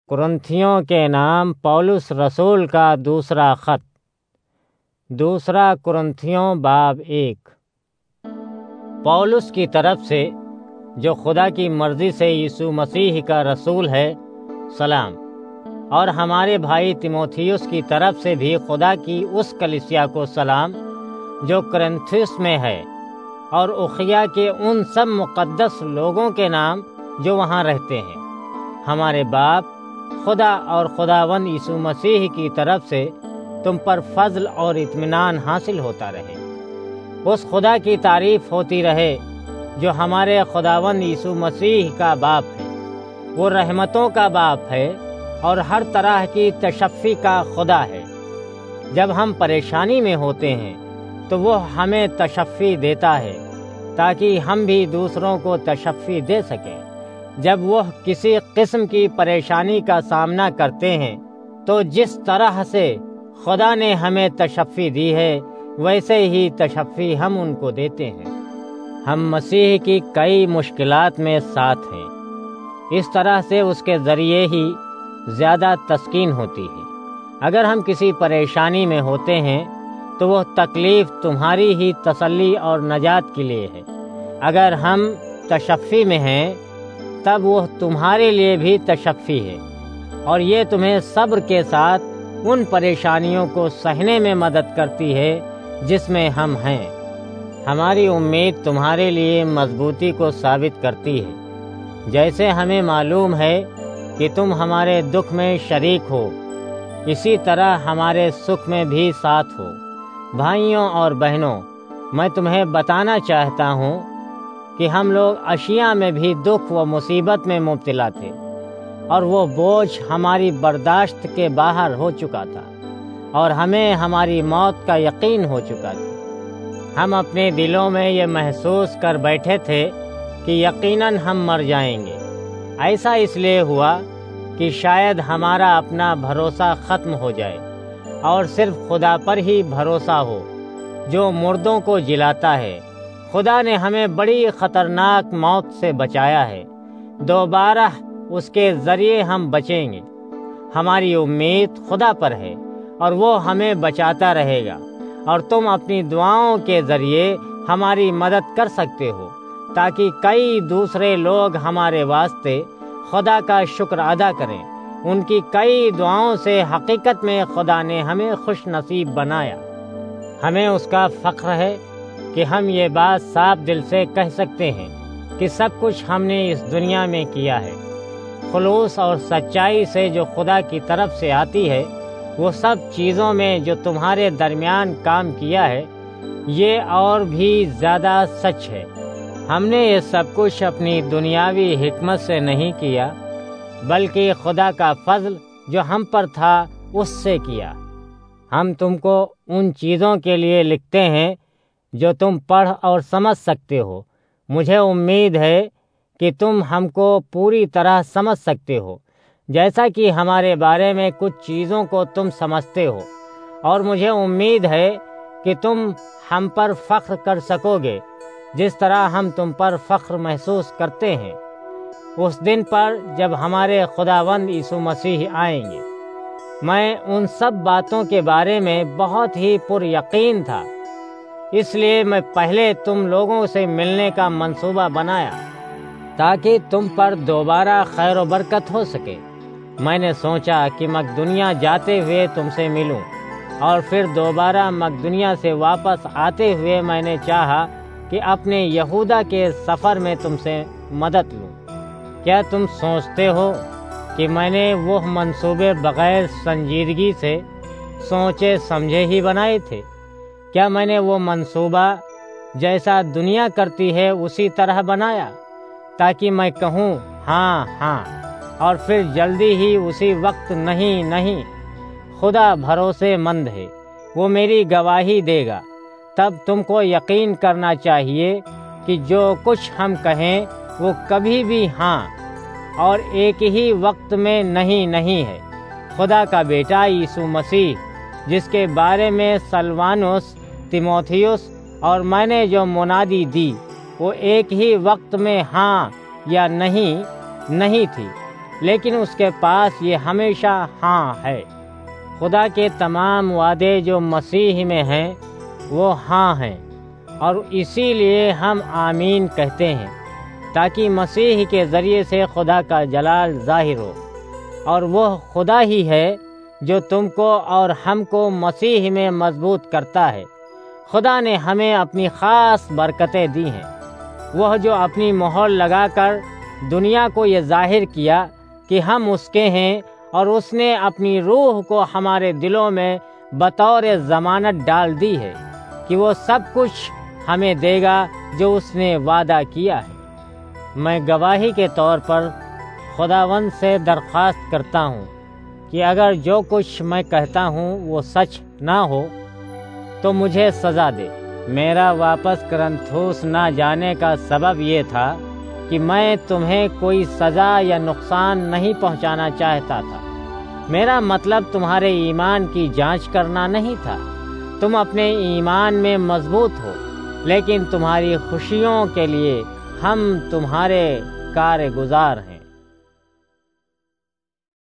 कुरिन्थियों के नाम पौलुस रसूल का दूसरा खत। दूसरा कुरिन्थियों बाब 1। पौलुस की तरफ से, जो खुदा की मर्जी से यीशु मसीह का रसूल है, सलाम। और हमारे भाई तीमुथियुस की तरफ से भी खुदा की उस कलीसिया को सलाम जो कुरिन्थुस में है, और उखिया के उन सब मुक़द्दस लोगों के नाम जो वहाँ रहते हैं। हमारे बाप खुदा और खुदावंद यीशु मसीह की तरफ से तुम पर फजल और इत्मीनान हासिल होता रहे। उस खुदा की तारीफ होती रहे जो हमारे खुदावंद यीशु मसीह का बाप है। वो रहमतों का बाप है और हर तरह की तशफ़ी का खुदा है। जब हम परेशानी में होते हैं तो वो हमें तशफ़ी देता है ताकि हम भी दूसरों को तशफ़ी दे सकें। जब वो किसी किस्म की परेशानी का सामना करते हैं तो जिस तरह से खुदा ने हमें तशफ़ी दी है वैसे ही तशफ़ी हम उनको देते हैं। हम मसीह की कई मुश्किलात में साथ हैं, इस तरह से उसके ज़रिए ही ज़्यादा तस्कीन होती है। अगर हम किसी परेशानी में होते हैं तो वह तकलीफ़ तुम्हारी ही तसल्ली और नजात के लिए है। अगर हम तशफ़ी में हैं तब वह तुम्हारे लिए भी तशफ़ी है, और ये तुम्हें सब्र के साथ उन परेशानियों को सहने में मदद करती है जिसमें हम हैं। हमारी उम्मीद तुम्हारे लिए मजबूती को साबित करती है। जैसे हमें मालूम है कि तुम हमारे दुख में शरीक हो, इसी तरह हमारे सुख में भी साथ हो। भाइयों और बहनों, मैं तुम्हें बताना चाहता हूँ कि हम लोग अशिया में भी दुख व मुसीबत में मुब्तला थे, और वो बोझ हमारी बर्दाश्त के बाहर हो चुका था, और हमें हमारी मौत का यकीन हो चुका था। हम अपने दिलों में ये महसूस कर बैठे थे कि यकीनन हम मर जाएंगे। ऐसा इसलिए हुआ कि शायद हमारा अपना भरोसा ख़त्म हो जाए और सिर्फ खुदा पर ही भरोसा हो जो मुर्दों को जिलाता है। खुदा ने हमें बड़ी ख़तरनाक मौत से बचाया है, दोबारा उसके ज़रिए हम बचेंगे। हमारी उम्मीद खुदा पर है और वो हमें बचाता रहेगा, और तुम अपनी दुआओं के ज़रिए हमारी मदद कर सकते हो ताकि कई दूसरे लोग हमारे वास्ते खुदा का शुक्र अदा करें। उनकी कई दुआओं से हकीकत में खुदा ने हमें खुश नसीब बनाया। हमें उसका फ़ख्र है कि हम ये बात साफ दिल से कह सकते हैं कि सब कुछ हमने इस दुनिया में किया है खुलूस और सच्चाई से जो खुदा की तरफ से आती है। वो सब चीज़ों में जो तुम्हारे दरमियान काम किया है, ये और भी ज़्यादा सच है। हमने ये सब कुछ अपनी दुनियावी हिकमत से नहीं किया, बल्कि खुदा का फजल जो हम पर था उससे किया। हम तुमको उन चीज़ों के लिए लिखते हैं जो तुम पढ़ और समझ सकते हो। मुझे उम्मीद है कि तुम हमको पूरी तरह समझ सकते हो, जैसा कि हमारे बारे में कुछ चीज़ों को तुम समझते हो, और मुझे उम्मीद है कि तुम हम पर फ़ख्र कर सकोगे जिस तरह हम तुम पर फ़ख्र महसूस करते हैं उस दिन पर जब हमारे खुदावंद यीशु मसीह आएंगे। मैं उन सब बातों के बारे में बहुत ही पुरयकीन था, इसलिए मैं पहले तुम लोगों से मिलने का मंसूबा बनाया ताकि तुम पर दोबारा खैर व बरकत हो सके। मैंने सोचा कि मकदुनिया जाते हुए तुमसे मिलूं, और फिर दोबारा मकदुनिया से वापस आते हुए मैंने चाहा कि अपने यहूदा के सफ़र में तुमसे मदद लूं। क्या तुम सोचते हो कि मैंने वो मंसूबे बग़ैर संजीदगी से सोचे समझे ही बनाए थे? क्या मैंने वो मंसूबा जैसा दुनिया करती है उसी तरह बनाया ताकि मैं कहूँ हाँ हाँ, और फिर जल्दी ही उसी वक्त नहीं नहीं? खुदा भरोसेमंद है, वो मेरी गवाही देगा। तब तुमको यकीन करना चाहिए कि जो कुछ हम कहें वो कभी भी हाँ और एक ही वक्त में नहीं नहीं है। खुदा का बेटा यीशु मसीह, जिसके बारे में सलवानुस, तीमुथियुस और मैंने जो मुनादी दी, वो एक ही वक्त में हाँ या नहीं नहीं थी। لیکن اس کے پاس یہ ہمیشہ ہاں ہے۔ خدا کے تمام وعدے جو مسیح میں ہیں وہ ہاں ہیں، اور اسی لیے ہم آمین کہتے ہیں، تاکہ مسیح کے ذریعے سے خدا کا جلال ظاہر ہو۔ اور وہ خدا ہی ہے جو تم کو اور ہم کو مسیح میں مضبوط کرتا ہے۔ خدا نے ہمیں اپنی خاص برکتیں دی ہیں، وہ جو اپنی مہر لگا کر دنیا کو یہ ظاہر کیا کہ ہم اس کے ہیں، اور اس نے اپنی روح کو ہمارے دلوں میں بطور ضمانت ڈال دی ہے کہ وہ سب کچھ ہمیں دے گا جو اس نے وعدہ کیا ہے۔ میں گواہی کے طور پر خداوند سے درخواست کرتا ہوں کہ اگر جو کچھ میں کہتا ہوں وہ سچ نہ ہو تو مجھے سزا دے۔ میرا واپس کرنتھوس نہ جانے کا سبب یہ تھا کہ میں تمہیں کوئی سزا یا نقصان نہیں پہنچانا چاہتا تھا۔ میرا مطلب تمہارے ایمان کی جانچ کرنا نہیں تھا۔ تم اپنے ایمان میں مضبوط ہو، لیکن تمہاری خوشیوں کے لیے ہم تمہارے کارگزار ہیں۔